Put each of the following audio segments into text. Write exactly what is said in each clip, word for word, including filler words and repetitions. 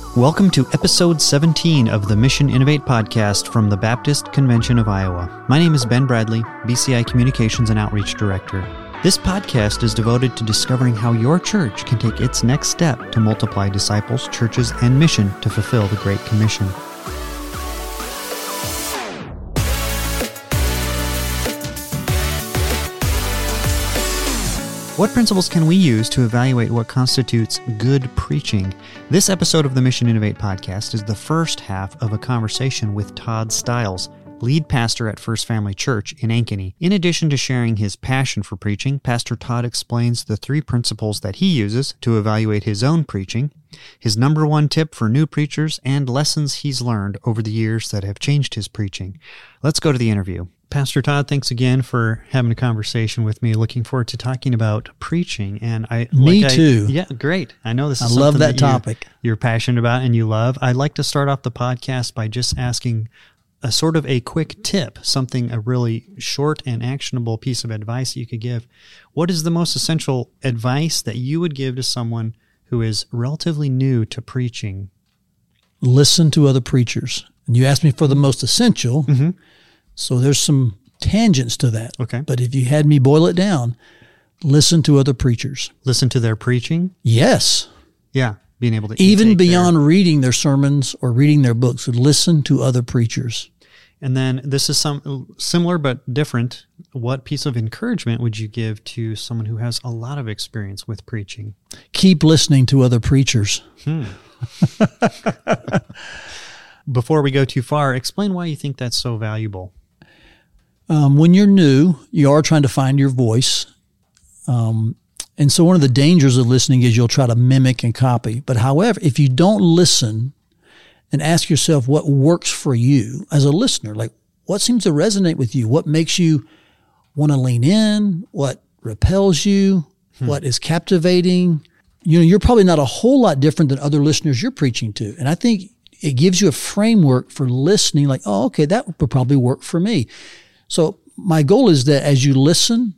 Welcome to episode seventeen of the Mission Innovate podcast from the Baptist Convention of Iowa. My name is Ben Bradley, B C I Communications and Outreach Director. This podcast is devoted to discovering how your church can take its next step to multiply disciples, churches, and mission to fulfill the Great Commission. What principles can we use to evaluate what constitutes good preaching? This episode of the Mission Innovate podcast is the first half of a conversation with Todd Stiles, lead pastor at First Family Church in Ankeny. In addition to sharing his passion for preaching, Pastor Todd explains the three principles that he uses to evaluate his own preaching, his number one tip for new preachers, and lessons he's learned over the years that have changed his preaching. Let's go to the interview. Pastor Todd, thanks again for having a conversation with me. Looking forward to talking about preaching. And I Me like too. I, yeah, great. I know this is I something love that, that topic. You're, you're passionate about and you love. I'd like to start off the podcast by just asking a sort of a quick tip, something, a really short and actionable piece of advice you could give. What is the most essential advice that you would give to someone who is relatively new to preaching? Listen to other preachers. And you asked me for the most essential, Mm-hmm. so there's some tangents to that. Okay. But if you had me boil it down, listen to other preachers. Listen to their preaching? Yes. Yeah, being able to Even intake beyond their, reading their sermons or reading their books, listen to other preachers. And then this is some similar but different. What piece of encouragement would you give to someone who has a lot of experience with preaching? Keep listening to other preachers. Hmm. Before we go too far, explain why you think that's so valuable. Um, when you're new, you are trying to find your voice. Um, and so one of the dangers of listening is you'll try to mimic and copy. But however, if you don't listen and ask yourself what works for you as a listener, like what seems to resonate with you, what makes you want to lean in, what repels you, hmm. what is captivating, you know, you're probably not a whole lot different than other listeners you're preaching to. And I think it gives you a framework for listening, like, oh, okay, that would probably work for me. So my goal is that as you listen,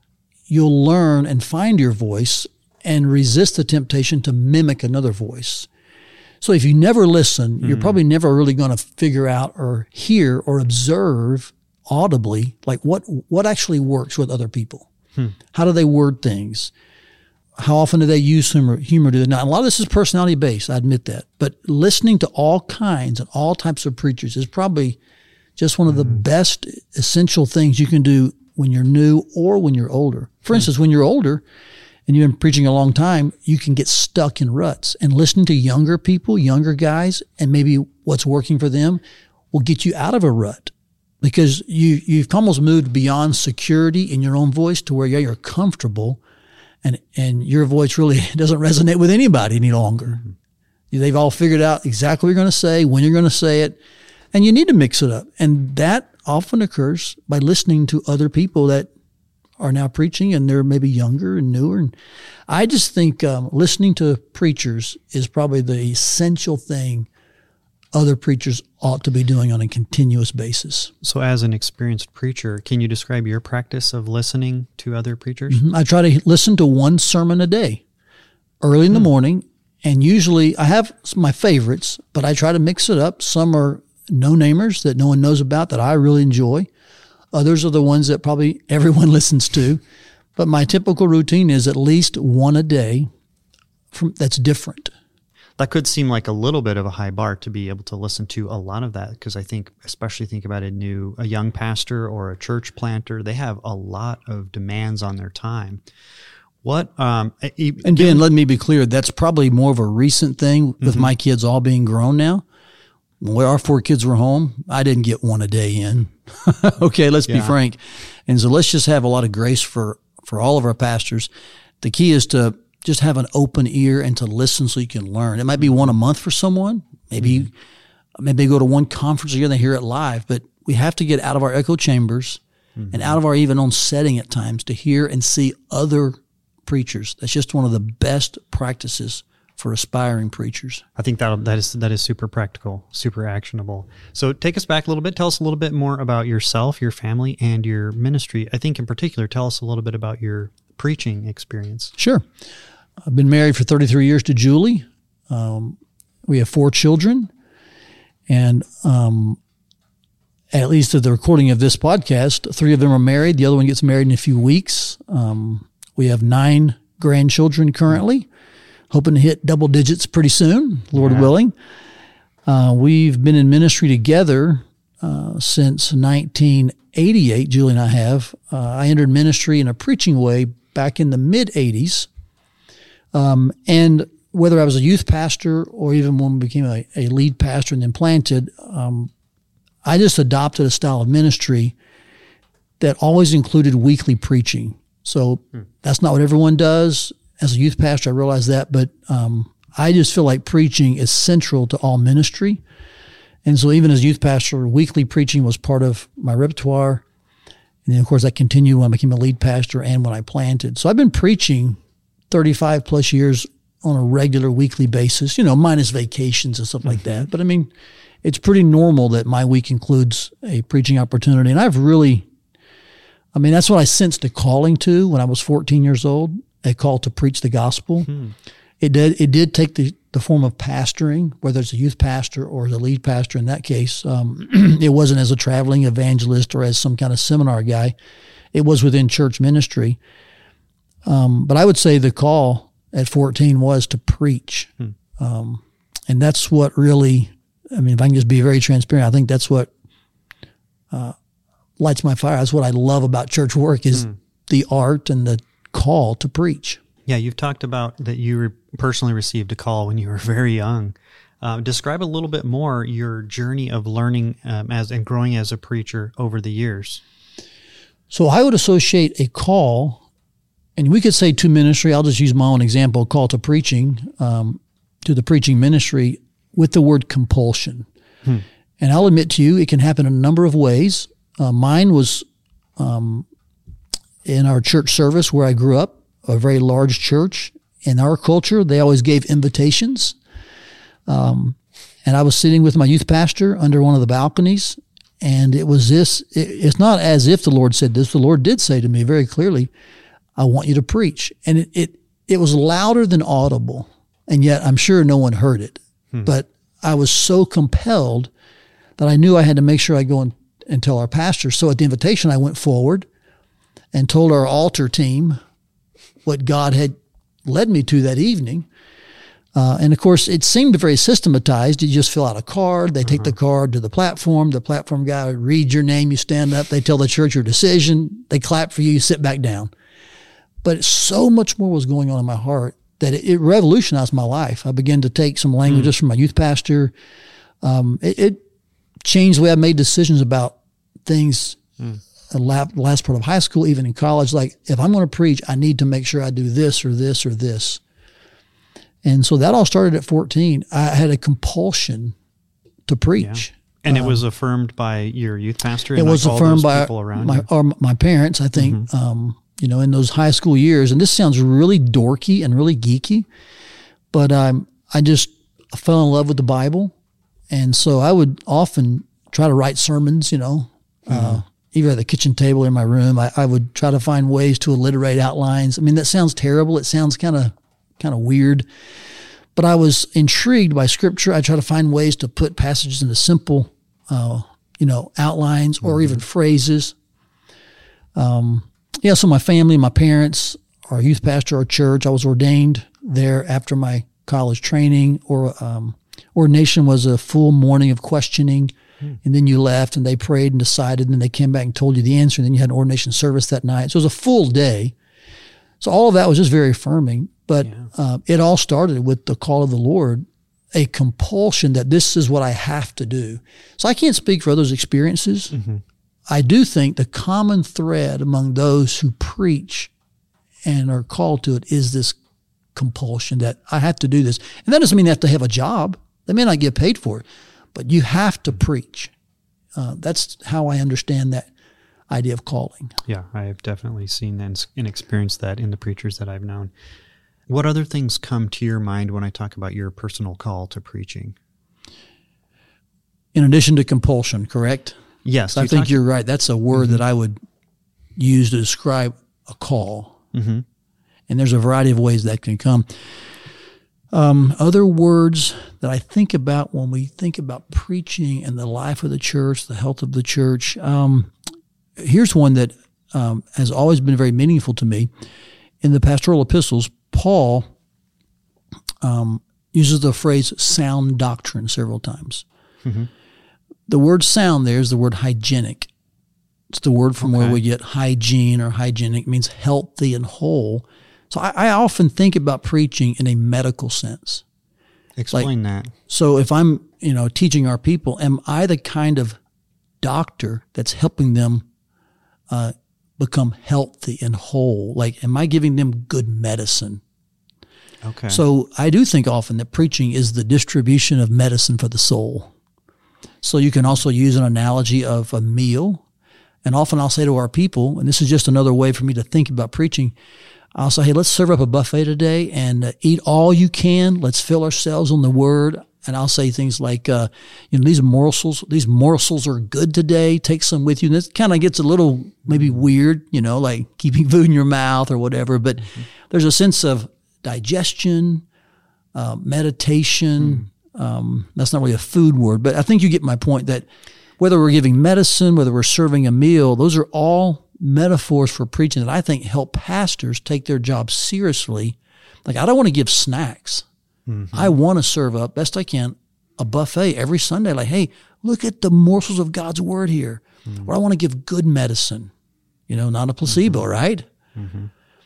you'll learn and find your voice and resist the temptation to mimic another voice. So if you never listen, mm-hmm. you're probably never really going to figure out or hear or observe audibly, like what, what actually works with other people. Hmm. How do they word things? How often do they use humor? Humor do they not? A lot of this is personality based, I admit that. But listening to all kinds and all types of preachers is probably just one of the mm. best essential things you can do when you're new or when you're older. For mm. instance, when you're older and you've been preaching a long time, you can get stuck in ruts. And listening to younger people, younger guys, and maybe what's working for them will get you out of a rut because you, you've almost moved beyond security in your own voice to where yeah, you're comfortable and, and your voice really doesn't resonate with anybody any longer. Mm. They've all figured out exactly what you're going to say, when you're going to say it. And you need to mix it up. And that often occurs by listening to other people that are now preaching and they're maybe younger and newer. And I just think um, listening to preachers is probably the essential thing other preachers ought to be doing on a continuous basis. So as an experienced preacher, can you describe your practice of listening to other preachers? Mm-hmm. I try to listen to one sermon a day, early in the mm. morning. And usually I have my favorites, but I try to mix it up. Some are no-namers that no one knows about that I really enjoy. Others are the ones that probably everyone listens to. But my typical routine is at least one a day from that's different. That could seem like a little bit of a high bar to be able to listen to a lot of that because I think, especially think about a new, a young pastor or a church planter, they have a lot of demands on their time. What, um, and Ben, given, let me be clear, that's probably more of a recent thing with mm-hmm. my kids all being grown now. When our four kids were home, I didn't get one a day in. Okay, let's yeah. be frank. And so let's just have a lot of grace for, for all of our pastors. The key is to just have an open ear and to listen so you can learn. It might be one a month for someone. Maybe mm-hmm. maybe go to one conference a year and they hear it live. But we have to get out of our echo chambers mm-hmm. and out of our even own setting at times to hear and see other preachers. That's just one of the best practices for aspiring preachers. I think that that is that is super practical, super actionable. So take us back a little bit. Tell us a little bit more about yourself, your family, and your ministry. I think in particular, tell us a little bit about your preaching experience. Sure. I've been married for thirty-three years to Julie. Um, We have four children, and um, at least at the recording of this podcast, three of them are married. The other one gets married in a few weeks. Um, we have nine grandchildren currently, hoping to hit double digits pretty soon, Lord yeah. willing. Uh, we've been in ministry together uh, since nineteen eighty-eight, Julie and I have. Uh, I entered ministry in a preaching way back in the mid-eighties. Um, and whether I was a youth pastor or even when we became a, a lead pastor and then planted, um, I just adopted a style of ministry that always included weekly preaching. So hmm. that's not what everyone does. As a youth pastor, I realize that, but um, I just feel like preaching is central to all ministry. And so even as youth pastor, weekly preaching was part of my repertoire. And then, of course, I continued when I became a lead pastor and when I planted. So I've been preaching thirty-five plus years on a regular weekly basis, you know, minus vacations and stuff like that. But I mean, it's pretty normal that my week includes a preaching opportunity. And I've really, I mean, that's what I sensed a calling to when I was fourteen years old, a call to preach the gospel. Hmm. It did, it did take the, the form of pastoring, whether it's a youth pastor or as a lead pastor in that case. Um, it wasn't as a traveling evangelist or as some kind of seminar guy. It was within church ministry. Um, but I would say the call at fourteen was to preach. Hmm. Um, and that's what really, I mean, if I can just be very transparent, I think that's what uh, lights my fire. That's what I love about church work is hmm. the art and the call to preach. Yeah, you've talked about that you re- personally received a call when you were very young. Uh, describe a little bit more your journey of learning um, as and growing as a preacher over the years. So I would associate a call, and we could say to ministry, I'll just use my own example, call to preaching, um, to the preaching ministry, with the word compulsion. Hmm. And I'll admit to you, it can happen in a number of ways. Uh, mine was um, in our church service where I grew up, a very large church. In our culture, they always gave invitations. Um, and I was sitting with my youth pastor under one of the balconies, and it was this, it, it's not as if the Lord said this. The Lord did say to me very clearly, I want you to preach. And it, it, it was louder than audible, and yet I'm sure no one heard it. Hmm. But I was so compelled that I knew I had to make sure I go and, and tell our pastor. So at the invitation, I went forward and told our altar team what God had led me to that evening. Uh, and of course, it seemed very systematized. You just fill out a card. They take uh-huh. the card to the platform. The platform guy would read your name. You stand up. They tell the church your decision. They clap for you. You sit back down. But so much more was going on in my heart that it, it revolutionized my life. I began to take some languages mm. from my youth pastor. Um, it, it changed the way I made decisions about things. Mm. The last part of high school, even in college, like if I'm going to preach, I need to make sure I do this or this or this. And so that all started at fourteen. I had a compulsion to preach. Yeah. And um, it was affirmed by your youth pastor? And it was like affirmed by my, or my parents, I think, mm-hmm. um, you know, in those high school years. And this sounds really dorky and really geeky, but um, I just fell in love with the Bible. And so I would often try to write sermons, you know, mm-hmm. uh, either at the kitchen table or in my room. I, I would try to find ways to alliterate outlines. I mean, that sounds terrible. It sounds kind of kind of weird. But I was intrigued by Scripture. I try to find ways to put passages into simple, uh, you know, outlines or mm-hmm. even phrases. Um, yeah, so my family, my parents, our youth pastor, our church, I was ordained there after my college training. Or um, ordination was a full morning of questioning. And then you left and they prayed and decided, and then they came back and told you the answer, and then you had an ordination service that night. So it was a full day. So all of that was just very affirming. But yeah. uh, it all started with the call of the Lord, a compulsion that this is what I have to do. So I can't speak for others' experiences. Mm-hmm. I do think the common thread among those who preach and are called to it is this compulsion that I have to do this. And that doesn't mean they have to have a job. They may not get paid for it. But you have to preach. Uh, that's how I understand that idea of calling. Yeah, I have definitely seen and, and experienced that in the preachers that I've known. What other things come to your mind when I talk about your personal call to preaching? In addition to compulsion, correct? Yes. I think talk- you're right. That's a word mm-hmm. that I would use to describe a call. Mm-hmm. And there's a variety of ways that can come. Um, other words that that I think about when we think about preaching and the life of the church, the health of the church. Um, here's one that um, has always been very meaningful to me. In the pastoral epistles, Paul um, uses the phrase sound doctrine several times. Mm-hmm. The word sound there is the word hygienic. It's the word from okay. where we get hygiene or hygienic. It means healthy and whole. So I, I often think about preaching in a medical sense. Explain like, that. So if I'm, you know, teaching our people, am I the kind of doctor that's helping them uh, become healthy and whole? Like, am I giving them good medicine? Okay. So I do think often that preaching is the distribution of medicine for the soul. So you can also use an analogy of a meal. And often I'll say to our people, and this is just another way for me to think about preaching, I'll say, hey, let's serve up a buffet today and uh, eat all you can. Let's fill ourselves on the Word. And I'll say things like, uh, you know, these morsels, these morsels are good today. Take some with you. And this kind of gets a little maybe weird, you know, like keeping food in your mouth or whatever. But mm-hmm. there's a sense of digestion, uh, meditation. Mm. Um, that's not really a food word, but I think you get my point that whether we're giving medicine, whether we're serving a meal, those are all metaphors for preaching that I think help pastors take their job seriously. Like, I don't want to give snacks. Mm-hmm. I want to serve up, best I can, a buffet every Sunday. Like, hey, look at the morsels of God's Word here. Mm-hmm. Or I want to give good medicine, you know, not a placebo, mm-hmm. right? Mm-hmm.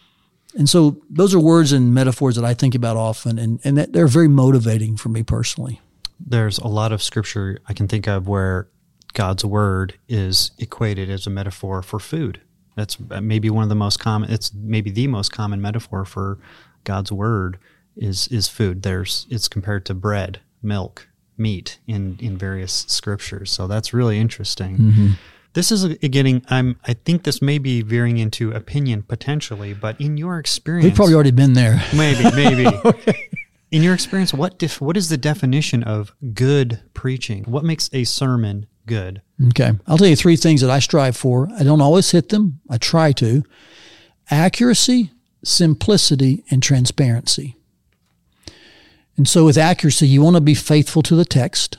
And so those are words and metaphors that I think about often, and, and that they're very motivating for me personally. There's a lot of scripture I can think of where God's Word is equated as a metaphor for food. That's maybe one of the most common, it's maybe the most common metaphor for God's Word is is food. There's It's compared to bread, milk, meat in, in various scriptures. So that's really interesting. Mm-hmm. This is a, getting, I'm, I think this may be veering into opinion potentially, but in your experience. We've probably already been there. Maybe, maybe. Okay. In your experience, what def, what is the definition of good preaching? What makes a sermon good? Okay. I'll tell you three things that I strive for. I don't always hit them. I try to. Accuracy, simplicity, and transparency. And so with accuracy, you want to be faithful to the text.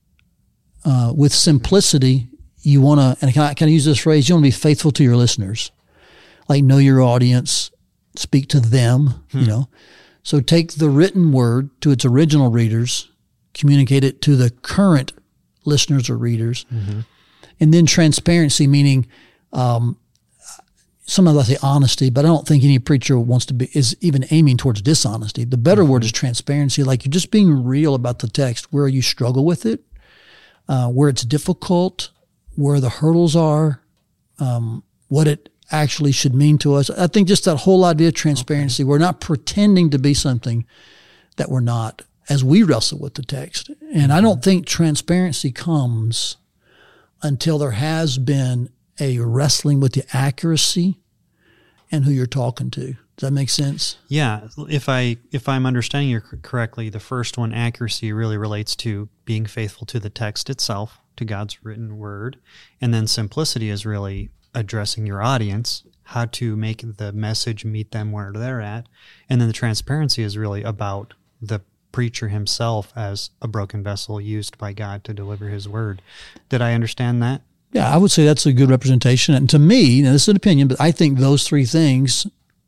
Uh, with simplicity, you want to, and can I, can I use this phrase? You want to be faithful to your listeners. Like, know your audience, speak to them, hmm. you know. So take the written word to its original readers, communicate it to the current listeners or readers, mm-hmm. and then transparency, meaning um, sometimes I say honesty, but I don't think any preacher wants to be is even aiming towards dishonesty. The better mm-hmm. word is transparency, like you're just being real about the text, where you struggle with it, uh, where it's difficult, where the hurdles are, um, what it actually should mean to us. I think just that whole idea of transparency. Okay. We're not pretending to be something that we're not as we wrestle with the text. And I don't think transparency comes until there has been a wrestling with the accuracy and who you're talking to. Does that make sense? Yeah. If I, if I'm understanding you correctly, the first one, accuracy, really relates to being faithful to the text itself, to God's written word. And then simplicity is really addressing your audience, how to make the message meet them where they're at. And then the transparency is really about the preacher himself as a broken vessel used by God to deliver his word. Did I understand that? Yeah, I would say that's a good representation. And to me, now this is an opinion, but I think those three things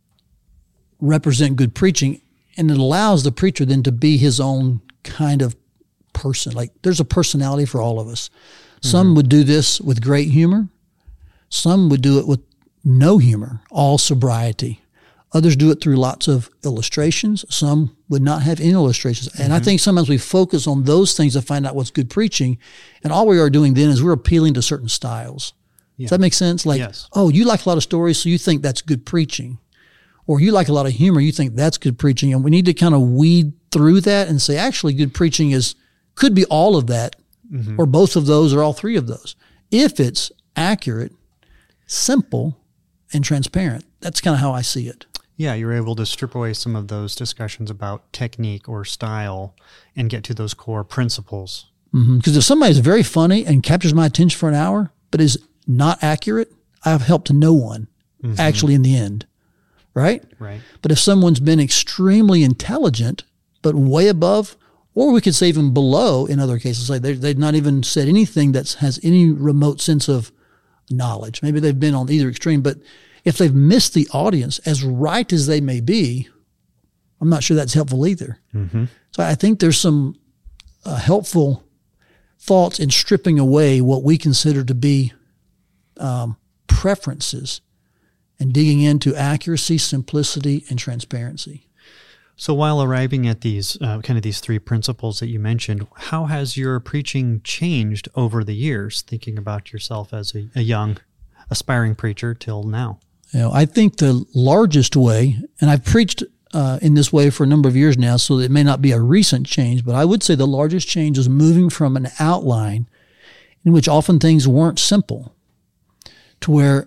represent good preaching, and it allows the preacher then to be his own kind of person. Like, there's a personality for all of us. Some mm-hmm. would do this with great humor. Some would do it with no humor, all sobriety. Others do it through lots of illustrations. Some would not have any illustrations. And mm-hmm. I think sometimes we focus on those things to find out what's good preaching. And all we are doing then is we're appealing to certain styles. Yeah. Does that make sense? Like, yes. Oh, you like a lot of stories, so you think that's good preaching. Or you like a lot of humor, you think that's good preaching. And we need to kind of weed through that and say, actually, good preaching is could be all of that, mm-hmm. or both of those, or all three of those. If it's accurate, simple, and transparent. That's kind of how I see it. Yeah, you're able to strip away some of those discussions about technique or style and get to those core principles. Because mm-hmm. if somebody's very funny and captures my attention for an hour, but is not accurate, I've helped no one, mm-hmm. actually, in the end. Right? Right. But if someone's been extremely intelligent, but way above Or we could say even below in other cases. Like they, they've not even said anything that has any remote sense of knowledge. Maybe they've been on either extreme, but if they've missed the audience, as right as they may be, I'm not sure that's helpful either. Mm-hmm. So I think there's some uh, helpful thoughts in stripping away what we consider to be um, preferences and digging into accuracy, simplicity, and transparency. So while arriving at these uh, kind of these three principles that you mentioned, how has your preaching changed over the years, thinking about yourself as a, a young, aspiring preacher till now? You know, I think the largest way, and I've preached uh, in this way for a number of years now, so it may not be a recent change, but I would say the largest change is moving from an outline in which often things weren't simple to where,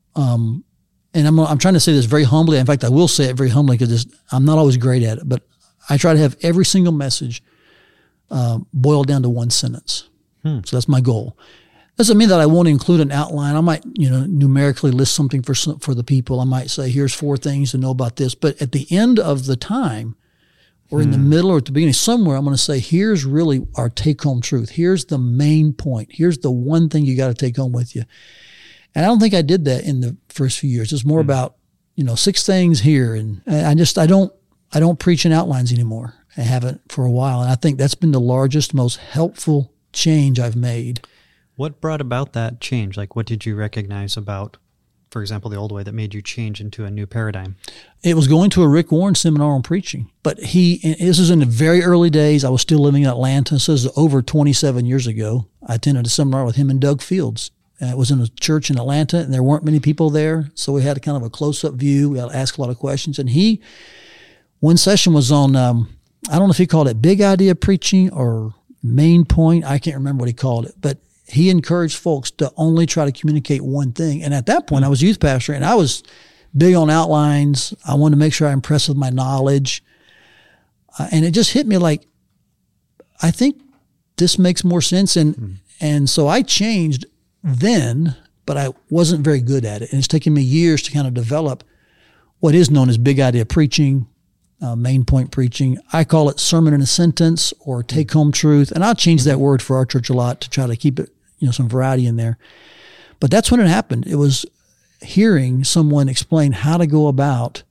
um, and I'm I'm trying to say this very humbly. In fact, I will say it very humbly because I'm not always great at it, but I try to have every single message uh, boiled down to one sentence. Hmm. So that's my goal. Doesn't mean that I won't include an outline. I might, you know, numerically list something for for the people. I might say, here's four things to know about this. But at the end of the time, or in hmm. the middle or at the beginning, somewhere, I'm going to say, here's really our take-home truth. Here's the main point. Here's the one thing you got to take home with you. And I don't think I did that in the first few years. It's more hmm. about, you know, six things here. And I just, I don't, I don't preach in outlines anymore. I haven't for a while. And I think that's been the largest, most helpful change I've made. What brought about that change? Like, what did you recognize about, for example, the old way that made you change into a new paradigm? It was going to a Rick Warren seminar on preaching. But he, this is in the very early days. I was still living in Atlanta. So this is over twenty-seven years ago. I attended a seminar with him and Doug Fields. Uh, it was in a church in Atlanta, and there weren't many people there. So we had a kind of a close-up view. We had to ask a lot of questions. And he, one session was on, um, I don't know if he called it big idea preaching or main point. I can't remember what he called it. But he encouraged folks to only try to communicate one thing. And at that point, I was youth pastor, and I was big on outlines. I wanted to make sure I impressed with my knowledge. Uh, and it just hit me like, I think this makes more sense. And mm. and so I changed then, but I wasn't very good at it. And it's taken me years to kind of develop what is known as big idea preaching, uh, main point preaching. I call it sermon in a sentence or take home truth. And I'll change that word for our church a lot to try to keep it, you know, some variety in there. But that's when it happened. It was hearing someone explain how to go about,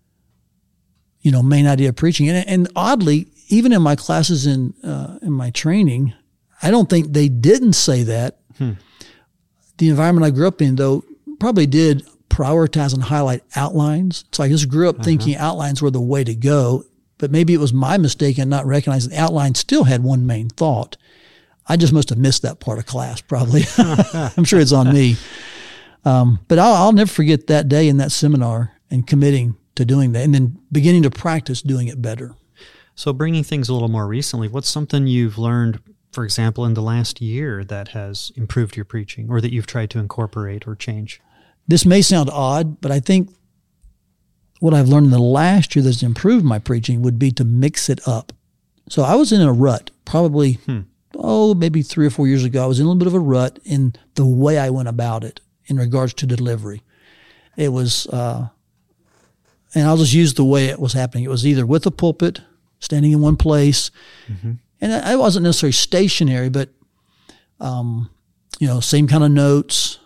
you know, main idea preaching. And, and oddly, even in my classes in, uh, in my training, I don't think they didn't say that. Hmm. The environment I grew up in, though, probably did prioritize and highlight outlines. So I just grew up uh-huh. thinking outlines were the way to go, but maybe it was my mistake in not recognizing the outline still had one main thought. I just must have missed that part of class, probably. I'm sure it's on me. Um, but I'll, I'll never forget that day in that seminar and committing to doing that and then beginning to practice doing it better. So bringing things a little more recently, what's something you've learned, for example, in the last year that has improved your preaching or that you've tried to incorporate or change? This may sound odd, but I think what I've learned in the last year that's improved my preaching would be to mix it up. So I was in a rut probably, hmm. oh, maybe three or four years ago. I was in a little bit of a rut in the way I went about it in regards to delivery. It was, uh, and I'll just use the way it was happening. It was either with a pulpit, standing in one place, mm-hmm. and I wasn't necessarily stationary, but, um, you know, same kind of notes,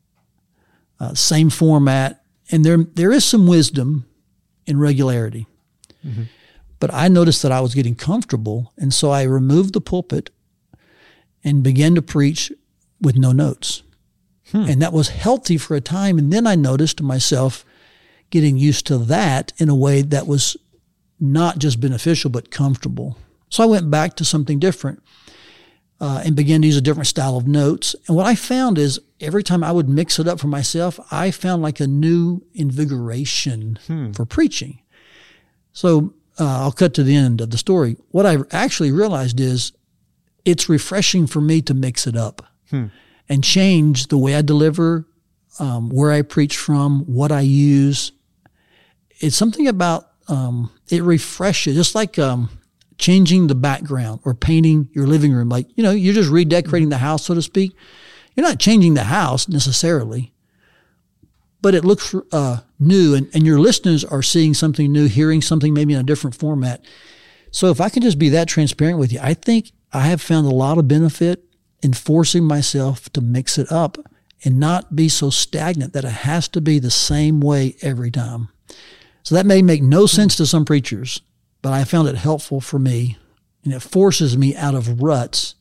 uh, same format. And there there is some wisdom in regularity. Mm-hmm. But I noticed that I was getting comfortable, and so I removed the pulpit and began to preach with no notes. Hmm. And that was healthy for a time. And then I noticed myself getting used to that in a way that was not just beneficial, but comfortable. So I went back to something different uh, and began to use a different style of notes. And what I found is every time I would mix it up for myself, I found like a new invigoration hmm. for preaching. So uh, I'll cut to the end of the story. What I actually realized is it's refreshing for me to mix it up hmm. and change the way I deliver, um, where I preach from, what I use. It's something about Um, it refreshes, just like um, changing the background or painting your living room. Like, you know, you're just redecorating the house, so to speak. You're not changing the house necessarily, but it looks uh, new, and, and your listeners are seeing something new, hearing something maybe in a different format. So if I can just be that transparent with you, I think I have found a lot of benefit in forcing myself to mix it up and not be so stagnant that it has to be the same way every time. So that may make no sense to some preachers, but I found it helpful for me, and it forces me out of ruts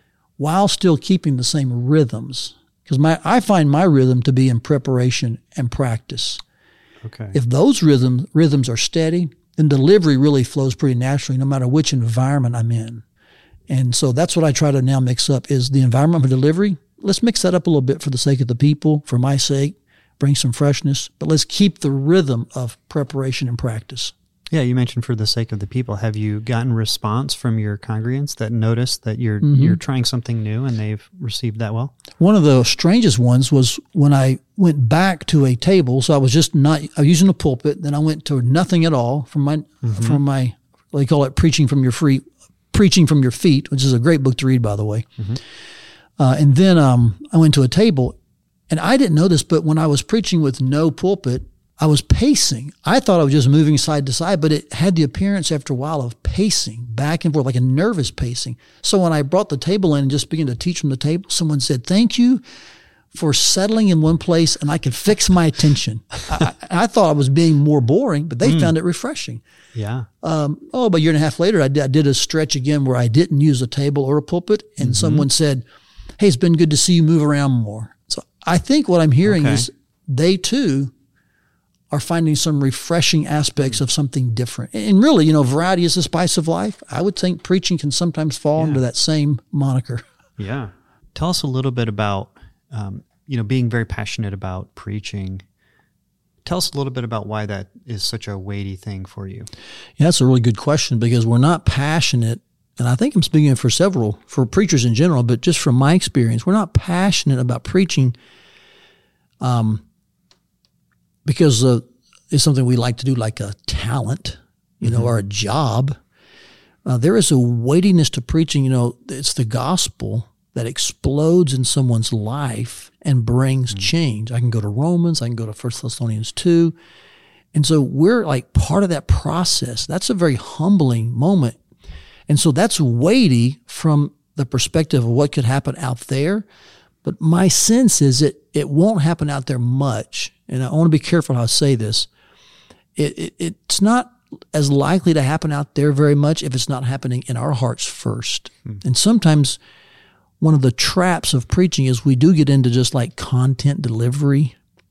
while still keeping the same rhythms. Because my I find my rhythm to be in preparation and practice. Okay. If those rhythms rhythms are steady, then delivery really flows pretty naturally no matter which environment I'm in. And so that's what I try to now mix up is the environment for delivery. Let's mix that up a little bit for the sake of the people, for my sake, bring some freshness, but let's keep the rhythm of preparation and practice. Yeah, you mentioned for the sake of the people. Have you gotten response from your congregants that noticed that you're Mm-hmm. you're trying something new and they've received that well? One of the strangest ones was when I went back to a table. So I was just not I was using a pulpit. Then I went to nothing at all from my mm-hmm. from my they call it preaching from your free preaching from your feet, which is a great book to read, by the way. Mm-hmm. Uh, and then um, I went to a table, and I didn't know this, but when I was preaching with no pulpit, I was pacing. I thought I was just moving side to side, but it had the appearance after a while of pacing back and forth, like a nervous pacing. So when I brought the table in and just began to teach from the table, someone said, "Thank you for settling in one place, and I could fix my attention." I, I thought I was being more boring, but they mm. found it refreshing. Yeah. Um, oh, about a year and a half later, I did, I did a stretch again where I didn't use a table or a pulpit, and mm-hmm. someone said, "Hey, it's been good to see you move around more." So I think what I'm hearing okay. is they too are finding some refreshing aspects of something different. And really, you know, variety is the spice of life. I would think preaching can sometimes fall yeah. into that same moniker. Yeah. Tell us a little bit about, um, you know, being very passionate about preaching. Tell us a little bit about why that is such a weighty thing for you. Yeah, that's a really good question, because we're not passionate, and I think I'm speaking for several, for preachers in general, but just from my experience, we're not passionate about preaching um, because uh, it's something we like to do, like a talent, you know, mm-hmm. or a job. Uh, there is a weightiness to preaching. You know, it's the gospel that explodes in someone's life and brings mm-hmm. change. I can go to Romans, I can go to First Thessalonians two. And so we're like part of that process. That's a very humbling moment. And so that's weighty from the perspective of what could happen out there. But my sense is that it won't happen out there much. And I want to be careful how I say this. It, it, it's not as likely to happen out there very much if it's not happening in our hearts first. Hmm. And sometimes one of the traps of preaching is we do get into just like content delivery.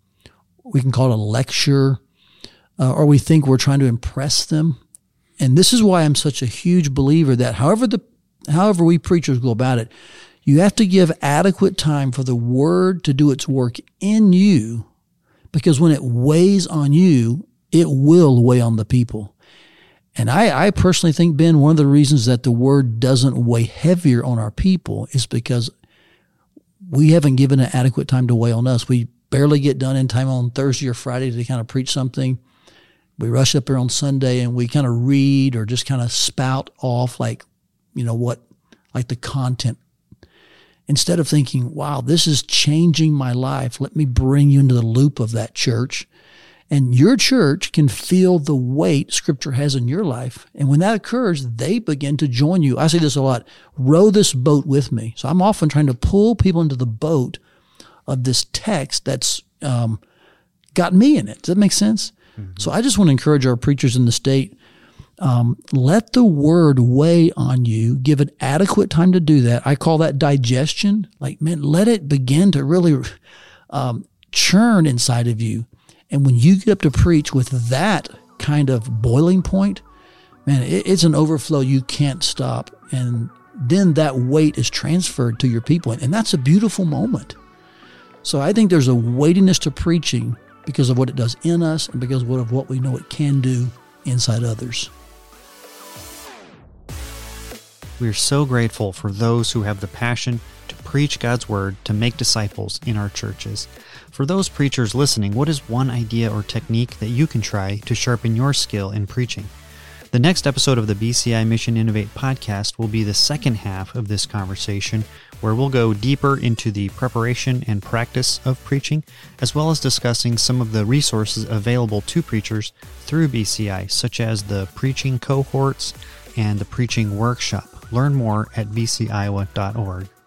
We can call it a lecture, uh, or we think we're trying to impress them. And this is why I'm such a huge believer that however the however we preachers go about it, you have to give adequate time for the word to do its work in you, because when it weighs on you, it will weigh on the people. And I, I personally think, Ben, one of the reasons that the word doesn't weigh heavier on our people is because we haven't given it adequate time to weigh on us. We barely get done in time on Thursday or Friday to kind of preach something. We rush up there on Sunday and we kind of read or just kind of spout off like, you know what, like the content. Instead of thinking, wow, this is changing my life. Let me bring you into the loop of that church. And your church can feel the weight Scripture has in your life. And when that occurs, they begin to join you. I say this a lot, row this boat with me. So I'm often trying to pull people into the boat of this text that's um, got me in it. Does that make sense? Mm-hmm. So I just want to encourage our preachers in the state, um, let the word weigh on you. Give it adequate time to do that. I call that digestion. Like, man, let it begin to really um, churn inside of you. And when you get up to preach with that kind of boiling point, man, it, it's an overflow you can't stop. And then that weight is transferred to your people. And that's a beautiful moment. So I think there's a weightiness to preaching because of what it does in us and because of what we know it can do inside others. We are so grateful for those who have the passion to preach God's word to make disciples in our churches. For those preachers listening, what is one idea or technique that you can try to sharpen your skill in preaching? The next episode of the B C I Mission Innovate podcast will be the second half of this conversation, where we'll go deeper into the preparation and practice of preaching, as well as discussing some of the resources available to preachers through B C I, such as the preaching cohorts, and the preaching workshop. Learn more at v c iowa dot org.